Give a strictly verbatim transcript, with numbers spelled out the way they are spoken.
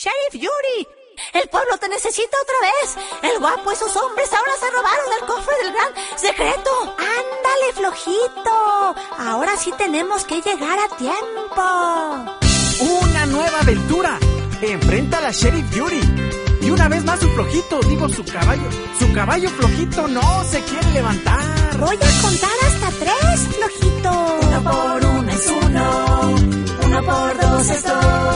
Sheriff Yuri, el pueblo te necesita otra vez. El guapo y sus hombres ahora se robaron el cofre del gran secreto. Ándale, flojito. Ahora sí tenemos que llegar a tiempo. ¡Una nueva aventura! Enfrenta a la Sheriff Yuri. Y una vez más su flojito, digo su caballo. Su caballo flojito no se quiere levantar. Voy a contar hasta tres, flojito. Uno por uno es uno, uno por dos es dos.